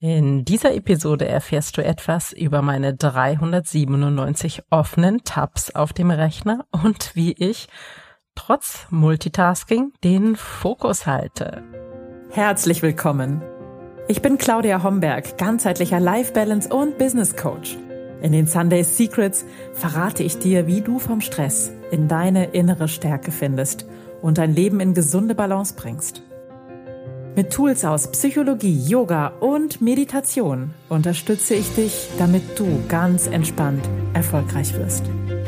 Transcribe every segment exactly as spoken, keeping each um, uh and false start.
In dieser Episode erfährst du etwas über meine dreihundertsiebenundneunzig offenen Tabs auf dem Rechner und wie ich trotz Multitasking den Fokus halte. Herzlich willkommen. Ich bin Claudia Homberg, ganzheitlicher Life Balance und Business Coach. In den Sunday Secrets verrate ich dir, wie du vom Stress in deine innere Stärke findest und dein Leben in gesunde Balance bringst. Mit Tools aus Psychologie, Yoga und Meditation unterstütze ich dich, damit du ganz entspannt erfolgreich wirst.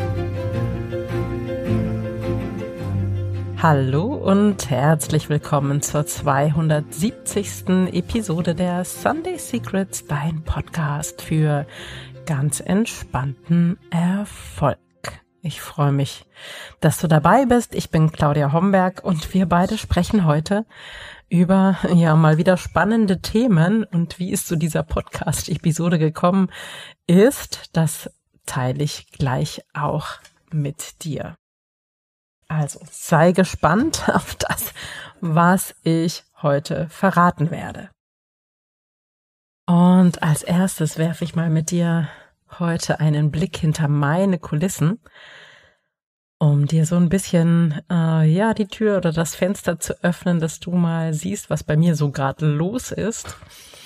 Hallo und herzlich willkommen zur zweihundertsiebzigsten Episode der Sunday Secrets, dein Podcast für ganz entspannten Erfolg. Ich freue mich, dass du dabei bist. Ich bin Claudia Homberg und wir beide sprechen heute über ja mal wieder spannende Themen, und wie es zu dieser Podcast-Episode gekommen ist, das teile ich gleich auch mit dir. Also sei gespannt auf das, was ich heute verraten werde. Und als erstes werfe ich mal mit dir heute einen Blick hinter meine Kulissen, um dir so ein bisschen äh, ja die Tür oder das Fenster zu öffnen, dass du mal siehst, was bei mir so gerade los ist.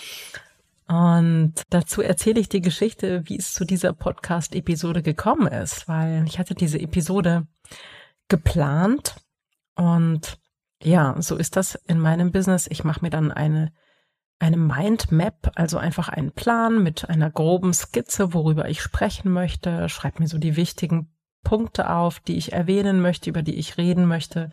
Und dazu erzähle ich die Geschichte, wie es zu dieser Podcast-Episode gekommen ist, weil ich hatte diese Episode geplant und ja, so ist das in meinem Business. Ich mache mir dann eine eine Mindmap, also einfach einen Plan mit einer groben Skizze, worüber ich sprechen möchte, schreibe mir so die wichtigen Punkte auf, die ich erwähnen möchte, über die ich reden möchte.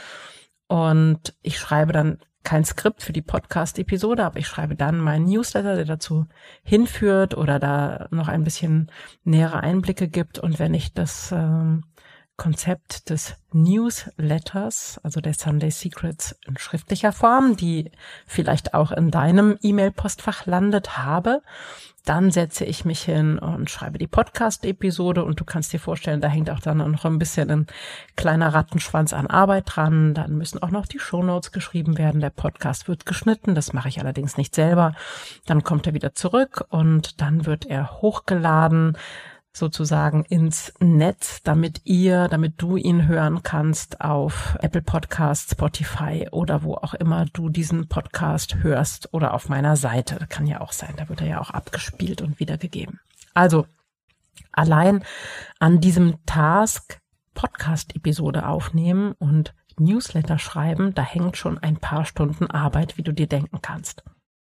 Und ich schreibe dann kein Skript für die Podcast-Episode, aber ich schreibe dann meinen Newsletter, der dazu hinführt oder da noch ein bisschen nähere Einblicke gibt. Und wenn ich das ähm, Konzept des Newsletters, also der Sunday Secrets in schriftlicher Form, die vielleicht auch in deinem E-Mail-Postfach landet, habe, dann setze ich mich hin und schreibe die Podcast-Episode, und du kannst dir vorstellen, da hängt auch dann noch ein bisschen ein kleiner Rattenschwanz an Arbeit dran. Dann müssen auch noch die Shownotes geschrieben werden. Der Podcast wird geschnitten, das mache ich allerdings nicht selber. Dann kommt er wieder zurück und dann wird er hochgeladen, sozusagen ins Netz, damit ihr, damit du ihn hören kannst auf Apple Podcasts, Spotify oder wo auch immer du diesen Podcast hörst, oder auf meiner Seite. Kann ja auch sein, da wird er ja auch abgespielt und wiedergegeben. Also allein an diesem Task Podcast-Episode aufnehmen und Newsletter schreiben, da hängt schon ein paar Stunden Arbeit, wie du dir denken kannst.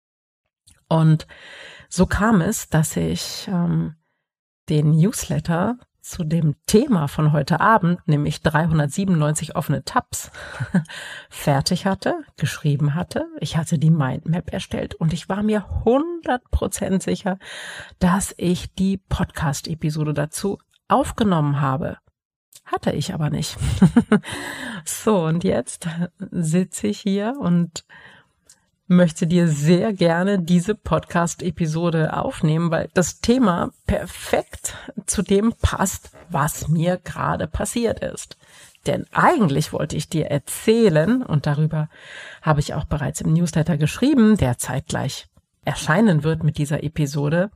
Und so kam es, dass ich ähm, den Newsletter zu dem Thema von heute Abend, nämlich dreihundertsiebenundneunzig offene Tabs, fertig hatte, geschrieben hatte. Ich hatte die Mindmap erstellt und ich war mir hundert Prozent sicher, dass ich die Podcast-Episode dazu aufgenommen habe. Hatte ich aber nicht. So, und jetzt sitze ich hier und möchte dir sehr gerne diese Podcast-Episode aufnehmen, weil das Thema perfekt zu dem passt, was mir gerade passiert ist. Denn eigentlich wollte ich dir erzählen, und darüber habe ich auch bereits im Newsletter geschrieben, der zeitgleich erscheinen wird mit dieser Episode,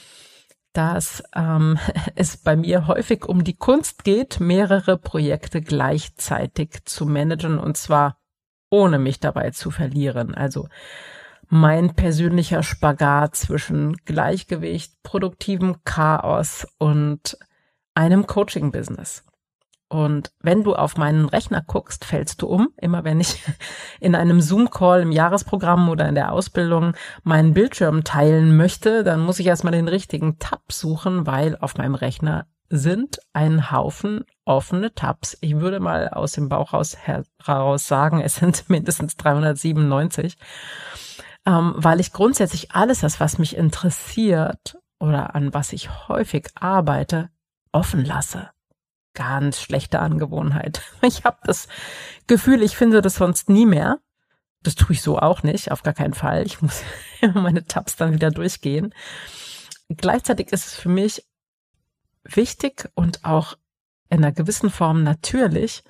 dass ähm, es bei mir häufig um die Kunst geht, mehrere Projekte gleichzeitig zu managen, und zwar ohne mich dabei zu verlieren. Also mein persönlicher Spagat zwischen Gleichgewicht, produktivem Chaos und einem Coaching-Business. Und wenn du auf meinen Rechner guckst, fällst du um. Immer wenn ich in einem Zoom-Call im Jahresprogramm oder in der Ausbildung meinen Bildschirm teilen möchte, dann muss ich erstmal den richtigen Tab suchen, weil auf meinem Rechner sind ein Haufen offene Tabs. Ich würde mal aus dem Bauch raus, heraus sagen, es sind mindestens dreihundertsiebenundneunzig, ähm, weil ich grundsätzlich alles das, was mich interessiert oder an was ich häufig arbeite, offen lasse. Ganz schlechte Angewohnheit. Ich habe das Gefühl, ich finde das sonst nie mehr. Das tue ich so auch nicht, auf gar keinen Fall. Ich muss meine Tabs dann wieder durchgehen. Gleichzeitig ist es für mich wichtig und auch in einer gewissen Form natürlich,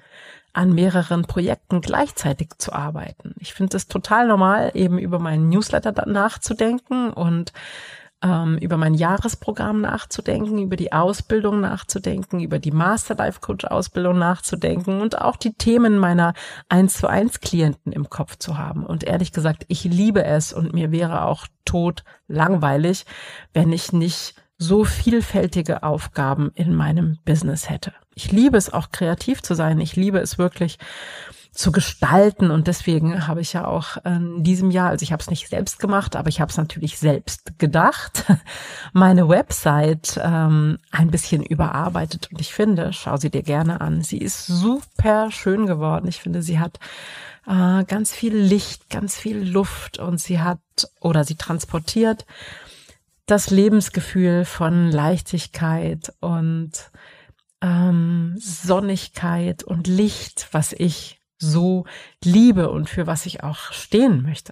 an mehreren Projekten gleichzeitig zu arbeiten. Ich finde es total normal, eben über meinen Newsletter dann nachzudenken und ähm, über mein Jahresprogramm nachzudenken, über die Ausbildung nachzudenken, über die Master Life Coach Ausbildung nachzudenken und auch die Themen meiner eins zu eins Klienten im Kopf zu haben. Und ehrlich gesagt, ich liebe es und mir wäre auch tot langweilig, wenn ich nicht so vielfältige Aufgaben in meinem Business hätte. Ich liebe es auch kreativ zu sein. Ich liebe es wirklich zu gestalten und deswegen habe ich ja auch in diesem Jahr, also ich habe es nicht selbst gemacht, aber ich habe es natürlich selbst gedacht, meine Website ähm, ein bisschen überarbeitet und ich finde, schau sie dir gerne an, sie ist super schön geworden. Ich finde, sie hat äh, ganz viel Licht, ganz viel Luft und sie hat oder sie transportiert das Lebensgefühl von Leichtigkeit und ähm, Sonnigkeit und Licht, was ich so liebe und für was ich auch stehen möchte.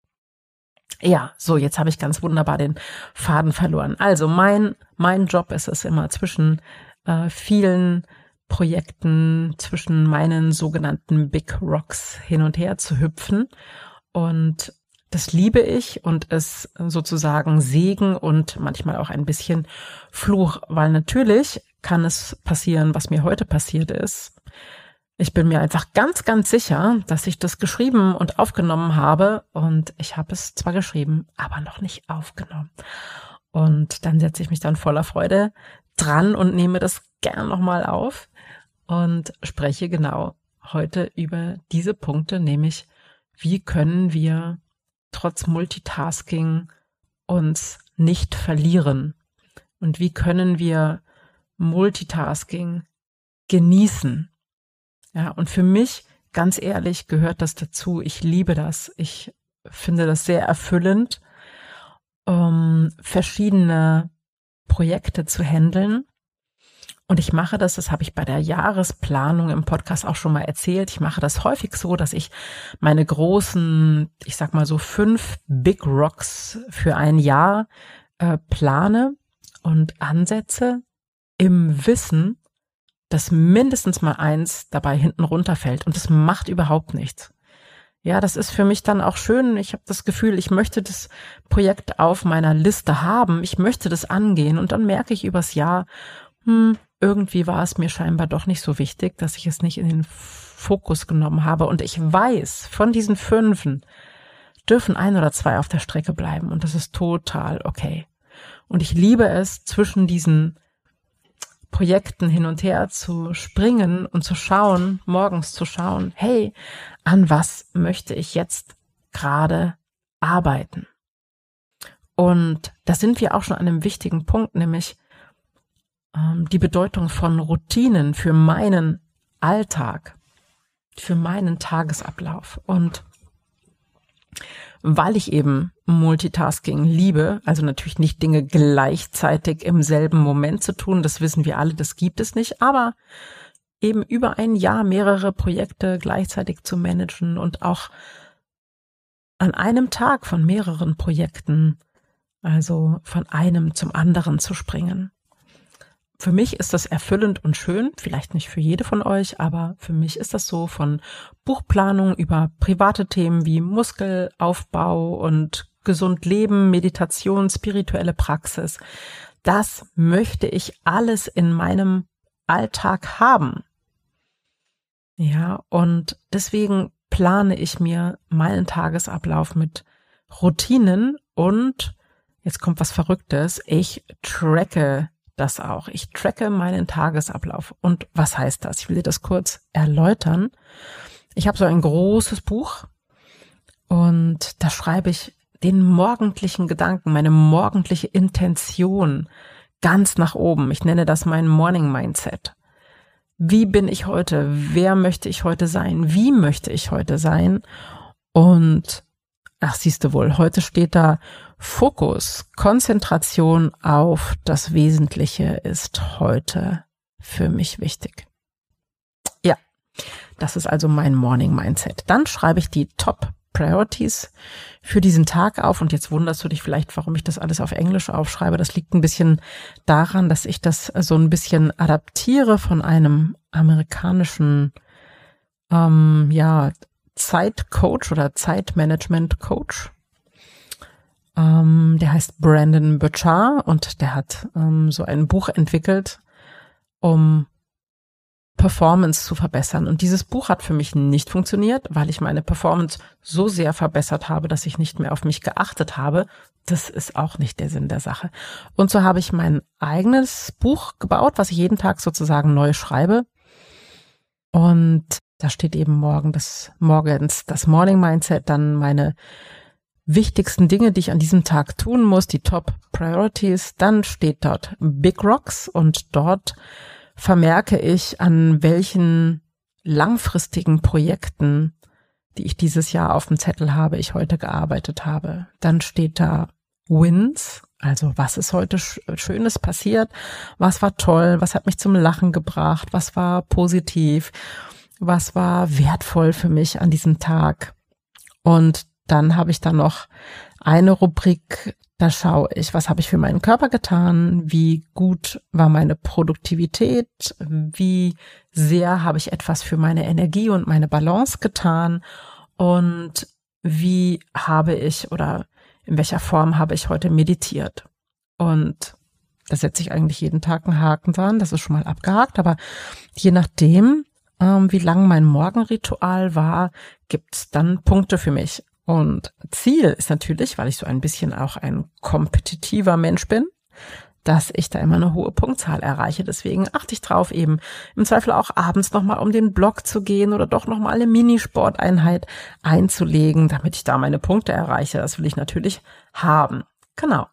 Ja, so, jetzt habe ich ganz wunderbar den Faden verloren. Also mein mein Job ist es immer zwischen äh, vielen Projekten, zwischen meinen sogenannten Big Rocks hin und her zu hüpfen und das liebe ich und es sozusagen Segen und manchmal auch ein bisschen Fluch, weil natürlich kann es passieren, was mir heute passiert ist. Ich bin mir einfach ganz, ganz sicher, dass ich das geschrieben und aufgenommen habe und ich habe es zwar geschrieben, aber noch nicht aufgenommen. Und dann setze ich mich dann voller Freude dran und nehme das gern nochmal auf und spreche genau heute über diese Punkte, nämlich wie können wir trotz Multitasking uns nicht verlieren und wie können wir Multitasking genießen. Ja, und für mich, ganz ehrlich, gehört das dazu. Ich liebe das. Ich finde das sehr erfüllend, um verschiedene Projekte zu handeln. Und ich mache das, das habe ich bei der Jahresplanung im Podcast auch schon mal erzählt. Ich mache das häufig so, dass ich meine großen, ich sag mal so fünf Big Rocks für ein Jahr äh, plane und ansetze im Wissen, dass mindestens mal eins dabei hinten runterfällt und das macht überhaupt nichts. Ja, das ist für mich dann auch schön. Ich habe das Gefühl, ich möchte das Projekt auf meiner Liste haben. Ich möchte das angehen und dann merke ich übers Jahr, hm, irgendwie war es mir scheinbar doch nicht so wichtig, dass ich es nicht in den Fokus genommen habe. Und ich weiß, von diesen fünfen dürfen ein oder zwei auf der Strecke bleiben und das ist total okay. Und ich liebe es, zwischen diesen Projekten hin und her zu springen und zu schauen, morgens zu schauen, hey, an was möchte ich jetzt gerade arbeiten? Und da sind wir auch schon an einem wichtigen Punkt, nämlich ähm, die Bedeutung von Routinen für meinen Alltag, für meinen Tagesablauf. Und weil ich eben Multitasking liebe, also natürlich nicht Dinge gleichzeitig im selben Moment zu tun, das wissen wir alle, das gibt es nicht, aber eben über ein Jahr mehrere Projekte gleichzeitig zu managen und auch an einem Tag von mehreren Projekten, also von einem zum anderen zu springen. Für mich ist das erfüllend und schön, vielleicht nicht für jede von euch, aber für mich ist das so, von Buchplanung über private Themen wie Muskelaufbau und gesund leben, Meditation, spirituelle Praxis. Das möchte ich alles in meinem Alltag haben. Ja, und deswegen plane ich mir meinen Tagesablauf mit Routinen und jetzt kommt was Verrücktes, ich tracke das auch. Ich tracke meinen Tagesablauf. Und was heißt das? Ich will dir das kurz erläutern. Ich habe so ein großes Buch und da schreibe ich den morgendlichen Gedanken, meine morgendliche Intention ganz nach oben. Ich nenne das mein Morning Mindset. Wie bin ich heute? Wer möchte ich heute sein? Wie möchte ich heute sein? Und ach, siehst du wohl, heute steht da Fokus, Konzentration auf das Wesentliche ist heute für mich wichtig. Ja, das ist also mein Morning Mindset. Dann schreibe ich die Top Priorities für diesen Tag auf und jetzt wunderst du dich vielleicht, warum ich das alles auf Englisch aufschreibe. Das liegt ein bisschen daran, dass ich das so ein bisschen adaptiere von einem amerikanischen ähm, ja, Zeitcoach oder Zeitmanagement-Coach. Ähm, der heißt Brendon Burchard und der hat ähm, so ein Buch entwickelt, um Performance zu verbessern. Und dieses Buch hat für mich nicht funktioniert, weil ich meine Performance so sehr verbessert habe, dass ich nicht mehr auf mich geachtet habe. Das ist auch nicht der Sinn der Sache. Und so habe ich mein eigenes Buch gebaut, was ich jeden Tag sozusagen neu schreibe. Und da steht eben morgen das morgens das Morning Mindset, dann meine wichtigsten Dinge, die ich an diesem Tag tun muss, die Top Priorities. Dann steht dort Big Rocks und dort vermerke ich, an welchen langfristigen Projekten, die ich dieses Jahr auf dem Zettel habe, ich heute gearbeitet habe. Dann steht da Wins, also was ist heute Schönes passiert, was war toll, was hat mich zum Lachen gebracht, was war positiv, was war wertvoll für mich an diesem Tag. Und dann habe ich da noch eine Rubrik, da schaue ich, was habe ich für meinen Körper getan, wie gut war meine Produktivität, wie sehr habe ich etwas für meine Energie und meine Balance getan und wie habe ich oder in welcher Form habe ich heute meditiert. Und da setze ich eigentlich jeden Tag einen Haken dran, das ist schon mal abgehakt, aber je nachdem, ähm, wie lang mein Morgenritual war, gibt es dann Punkte für mich. Und Ziel ist natürlich, weil ich so ein bisschen auch ein kompetitiver Mensch bin, dass ich da immer eine hohe Punktzahl erreiche. Deswegen achte ich drauf, eben im Zweifel auch abends nochmal um den Block zu gehen oder doch nochmal eine Minisporteinheit einzulegen, damit ich da meine Punkte erreiche. Das will ich natürlich haben. Genau.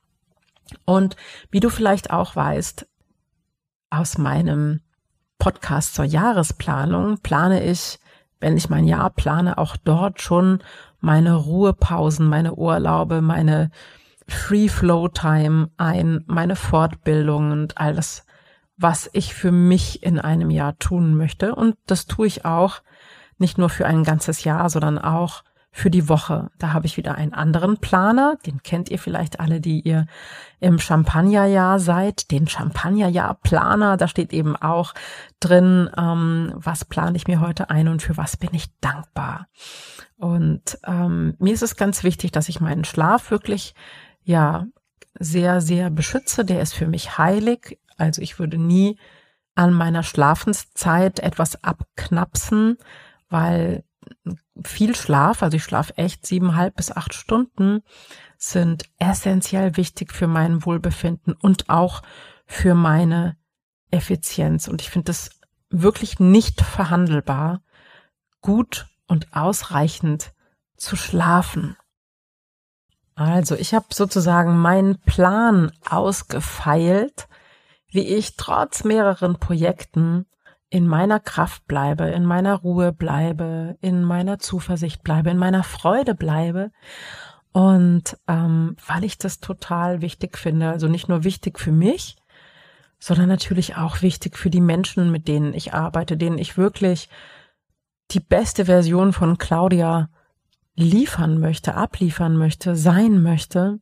Und wie du vielleicht auch weißt, aus meinem Podcast zur Jahresplanung plane ich, wenn ich mein Jahr plane, auch dort schon meine Ruhepausen, meine Urlaube, meine Free-Flow-Time ein, meine Fortbildung und all das, was ich für mich in einem Jahr tun möchte. Und das tue ich auch nicht nur für ein ganzes Jahr, sondern auch für die Woche. Da habe ich wieder einen anderen Planer, den kennt ihr vielleicht alle, die ihr im Champagnerjahr seid, den Champagnerjahr-Planer. Da steht eben auch drin, ähm, was plane ich mir heute ein und für was bin ich dankbar. Und ähm, mir ist es ganz wichtig, dass ich meinen Schlaf wirklich ja sehr, sehr beschütze. Der ist für mich heilig. Also ich würde nie an meiner Schlafenszeit etwas abknapsen, weil viel Schlaf, also ich schlafe echt siebeneinhalb bis acht Stunden, sind essentiell wichtig für mein Wohlbefinden und auch für meine Effizienz. Und ich finde es wirklich nicht verhandelbar, gut und ausreichend zu schlafen. Also ich habe sozusagen meinen Plan ausgefeilt, wie ich trotz mehreren Projekten in meiner Kraft bleibe, in meiner Ruhe bleibe, in meiner Zuversicht bleibe, in meiner Freude bleibe. Und ähm, weil ich das total wichtig finde, also nicht nur wichtig für mich, sondern natürlich auch wichtig für die Menschen, mit denen ich arbeite, denen ich wirklich die beste Version von Claudia liefern möchte, abliefern möchte, sein möchte.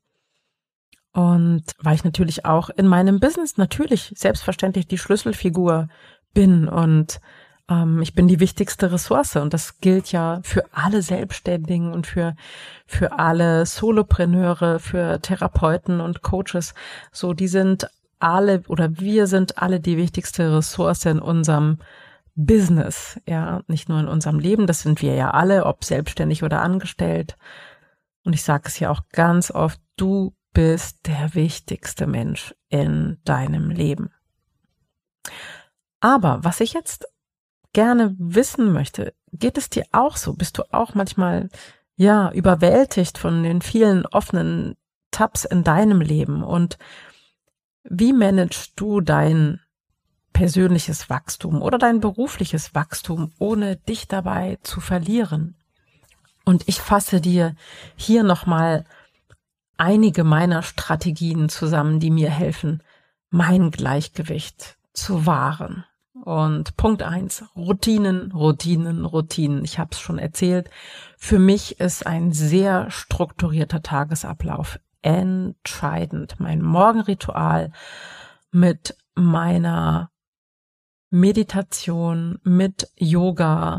Und weil ich natürlich auch in meinem Business natürlich selbstverständlich die Schlüsselfigur bin und ähm, ich bin die wichtigste Ressource und das gilt ja für alle Selbstständigen und für für alle Solopreneure, für Therapeuten und Coaches. So, die sind alle oder wir sind alle die wichtigste Ressource in unserem Business, ja, nicht nur in unserem Leben, das sind wir ja alle, ob selbstständig oder angestellt. Und ich sage es ja auch ganz oft, du bist der wichtigste Mensch in deinem Leben. Aber was ich jetzt gerne wissen möchte, geht es dir auch so? Bist du auch manchmal, ja, überwältigt von den vielen offenen Tabs in deinem Leben? Und wie managst du dein persönliches Wachstum oder dein berufliches Wachstum, ohne dich dabei zu verlieren? Und ich fasse dir hier nochmal einige meiner Strategien zusammen, die mir helfen, mein Gleichgewicht zu wahren. Und Punkt eins, Routinen, Routinen, Routinen. Ich habe es schon erzählt, für mich ist ein sehr strukturierter Tagesablauf entscheidend. Mein Morgenritual mit meiner Meditation, mit Yoga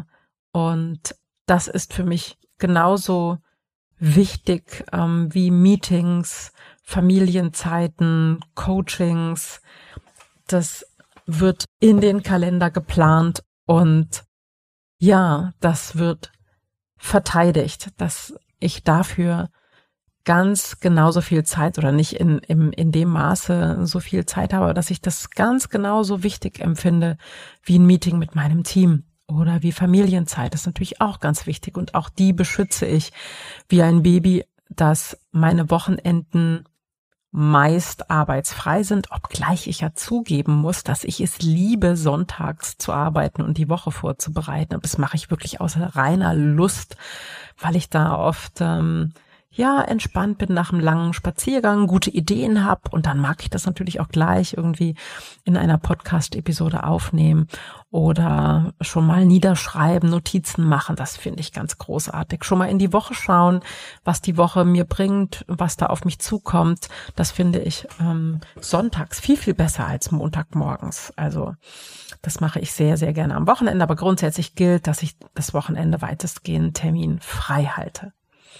Und das ist für mich genauso wichtig ähm, wie Meetings, Familienzeiten, Coachings. Das wird in den Kalender geplant und ja, das wird verteidigt, dass ich dafür ganz genauso viel Zeit oder nicht in, in, in dem Maße so viel Zeit habe, dass ich das ganz genauso wichtig empfinde wie ein Meeting mit meinem Team oder wie Familienzeit. Das ist natürlich auch ganz wichtig und auch die beschütze ich wie ein Baby, dass meine Wochenenden meist arbeitsfrei sind, obgleich ich ja zugeben muss, dass ich es liebe, sonntags zu arbeiten und die Woche vorzubereiten. Und das mache ich wirklich aus reiner Lust, weil ich da oft ähm, ja entspannt bin nach einem langen Spaziergang, gute Ideen habe und dann mag ich das natürlich auch gleich irgendwie in einer Podcast-Episode aufnehmen oder schon mal niederschreiben, Notizen machen. Das finde ich ganz großartig. Schon mal in die Woche schauen, was die Woche mir bringt, was da auf mich zukommt. Das finde ich ähm, sonntags viel, viel besser als Montagmorgens. Also das mache ich sehr, sehr gerne am Wochenende. Aber grundsätzlich gilt, dass ich das Wochenende weitestgehend terminfrei halte.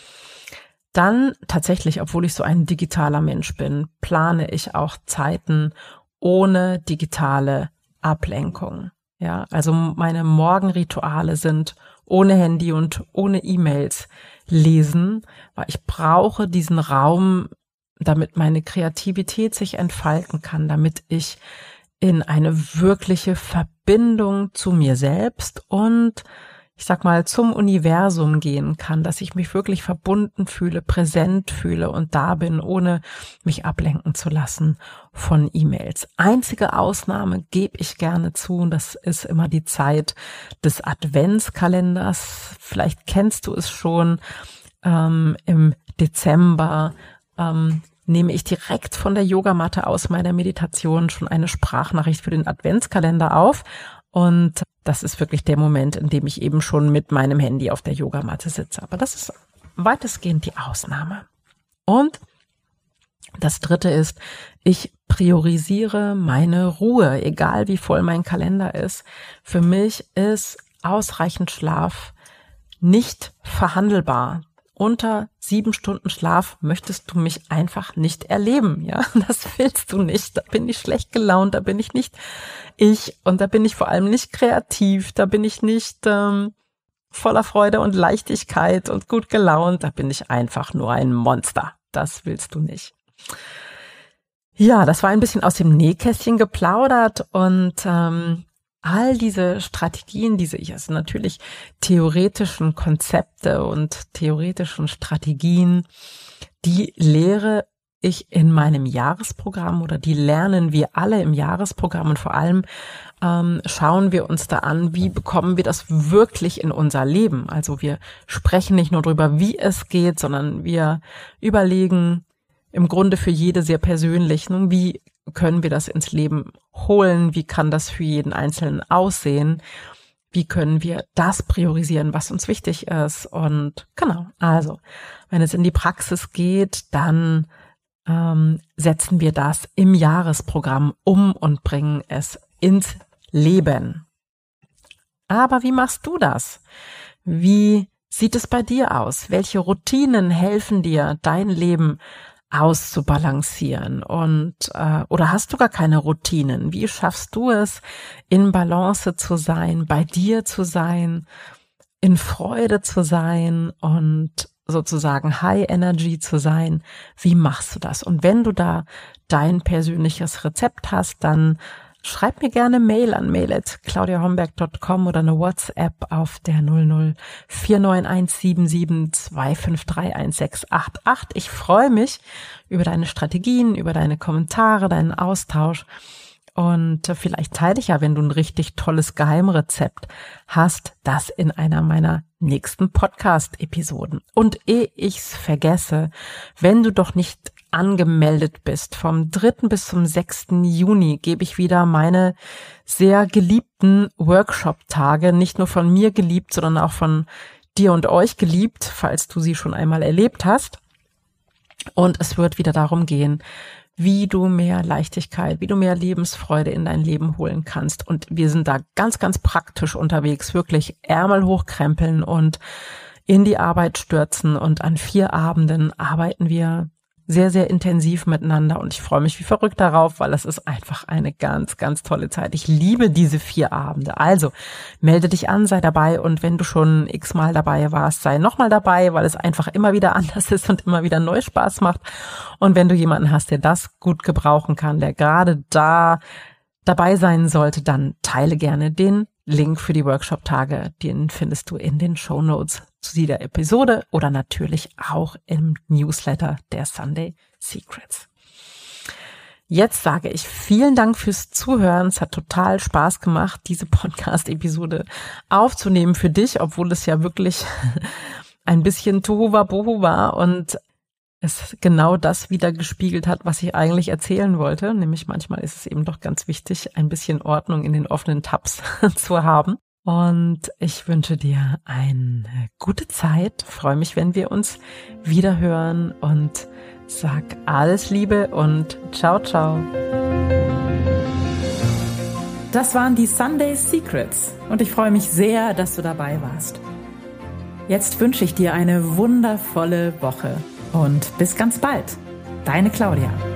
Dann tatsächlich, obwohl ich so ein digitaler Mensch bin, plane ich auch Zeiten ohne digitale Ablenkung. Ja, also meine Morgenrituale sind ohne Handy und ohne E-Mails lesen, weil ich brauche diesen Raum, damit meine Kreativität sich entfalten kann, damit ich in eine wirkliche Verbindung zu mir selbst und ich sag mal, zum Universum gehen kann, dass ich mich wirklich verbunden fühle, präsent fühle und da bin, ohne mich ablenken zu lassen von E-Mails. Einzige Ausnahme gebe ich gerne zu und das ist immer die Zeit des Adventskalenders. Vielleicht kennst du es schon, ähm, im Dezember ähm, nehme ich direkt von der Yogamatte aus meiner Meditation schon eine Sprachnachricht für den Adventskalender auf. Und das ist wirklich der Moment, in dem ich eben schon mit meinem Handy auf der Yogamatte sitze. Aber das ist weitestgehend die Ausnahme. Und das Dritte ist, ich priorisiere meine Ruhe, egal wie voll mein Kalender ist. Für mich ist ausreichend Schlaf nicht verhandelbar. Unter sieben Stunden Schlaf möchtest du mich einfach nicht erleben, ja, das willst du nicht, da bin ich schlecht gelaunt, da bin ich nicht ich und da bin ich vor allem nicht kreativ, da bin ich nicht ähm, voller Freude und Leichtigkeit und gut gelaunt, da bin ich einfach nur ein Monster, das willst du nicht. Ja, das war ein bisschen aus dem Nähkästchen geplaudert und ähm, all diese Strategien, diese ich also natürlich theoretischen Konzepte und theoretischen Strategien, die lehre ich in meinem Jahresprogramm oder die lernen wir alle im Jahresprogramm und vor allem ähm, schauen wir uns da an, wie bekommen wir das wirklich in unser Leben. Also wir sprechen nicht nur darüber, wie es geht, sondern wir überlegen im Grunde für jede sehr persönlich, nun, wie können wir das ins Leben holen? Wie kann das für jeden Einzelnen aussehen? Wie können wir das priorisieren, was uns wichtig ist? Und genau, also wenn es in die Praxis geht, dann ähm, setzen wir das im Jahresprogramm um und bringen es ins Leben. Aber wie machst du das? Wie sieht es bei dir aus? Welche Routinen helfen dir, dein Leben auszubalancieren und äh, oder hast du gar keine Routinen? Wie schaffst du es, in Balance zu sein, bei dir zu sein, in Freude zu sein und sozusagen High Energy zu sein? Wie machst du das? Und wenn du da dein persönliches Rezept hast, dann schreib mir gerne Mail an mail at claudia homberg dot com oder eine WhatsApp auf der null null vier neun eins sieben sieben zwei fünf drei eins sechs acht acht. Ich freue mich über deine Strategien, über deine Kommentare, deinen Austausch. Und vielleicht teile ich ja, wenn du ein richtig tolles Geheimrezept hast, das in einer meiner nächsten Podcast-Episoden. Und ehe ich's vergesse, wenn du doch nicht angemeldet bist, vom dritten bis zum sechsten Juni gebe ich wieder meine sehr geliebten Workshop-Tage, nicht nur von mir geliebt, sondern auch von dir und euch geliebt, falls du sie schon einmal erlebt hast. Und es wird wieder darum gehen, wie du mehr Leichtigkeit, wie du mehr Lebensfreude in dein Leben holen kannst. Und wir sind da ganz, ganz praktisch unterwegs, wirklich Ärmel hochkrempeln und in die Arbeit stürzen. Und an vier Abenden arbeiten wir sehr, sehr intensiv miteinander. Und ich freue mich wie verrückt darauf, weil es ist einfach eine ganz, ganz tolle Zeit. Ich liebe diese vier Abende. Also melde dich an, sei dabei. Und wenn du schon x-mal dabei warst, sei nochmal dabei, weil es einfach immer wieder anders ist und immer wieder neu Spaß macht. Und wenn du jemanden hast, der das gut gebrauchen kann, der gerade da dabei sein sollte, dann teile gerne den Link für die Workshop-Tage. Den findest du in den Shownotes zu dieser Episode oder natürlich auch im Newsletter der Sunday Secrets. Jetzt sage ich vielen Dank fürs Zuhören. Es hat total Spaß gemacht, diese Podcast-Episode aufzunehmen für dich, obwohl es ja wirklich ein bisschen Tohuwabohu war und es genau das wieder gespiegelt hat, was ich eigentlich erzählen wollte. Nämlich manchmal ist es eben doch ganz wichtig, ein bisschen Ordnung in den offenen Tabs zu haben. Und ich wünsche dir eine gute Zeit. Freue mich, wenn wir uns wieder hören und sag alles Liebe und ciao, ciao. Das waren die Sunday Secrets und ich freue mich sehr, dass du dabei warst. Jetzt wünsche ich dir eine wundervolle Woche und bis ganz bald. Deine Claudia.